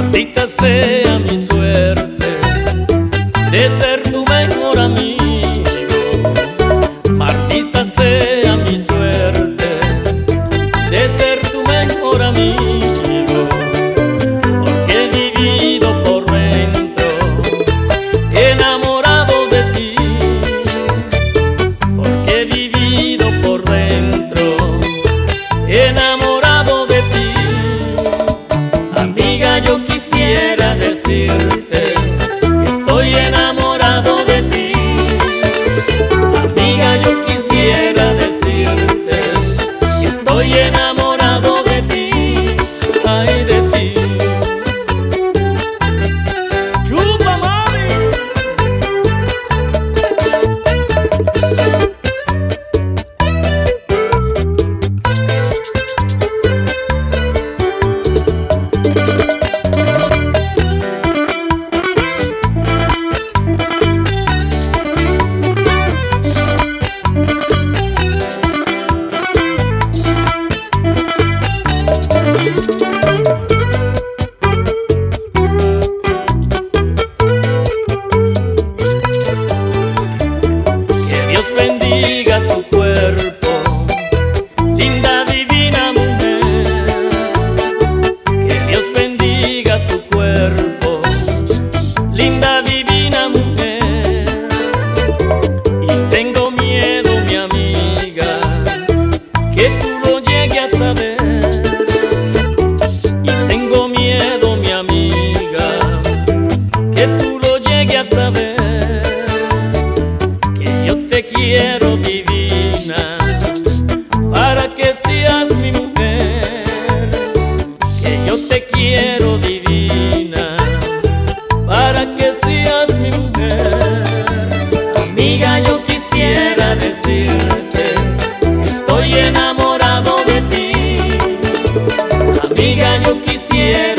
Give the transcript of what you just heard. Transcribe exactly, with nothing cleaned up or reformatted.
Maldita sea mi suerte de ser tu mejor amigo. Maldita sea mi suerte de ser tu mejor amigo, porque he vivido por dentro enamorado de ti, porque he vivido por dentro enamorado de ti. Amiga, yo quisiera decirte que estoy enamorado de ti. Amiga, yo quisiera decirte que estoy enamorado de ti. Ay, de ti. ¡Chupa, mami! Dios bendiga tu cuerpo, linda divina mujer. Que Dios bendiga tu cuerpo, linda divina mujer. Y tengo miedo, mi amiga, que tú lo llegues a saber. Y tengo miedo, mi amiga, que tú lo llegues a saber. Te quiero divina, para que seas mi mujer. Que yo te quiero divina, para que seas mi mujer. Amiga, yo quisiera decirte que estoy enamorado de ti. Amiga, yo quisiera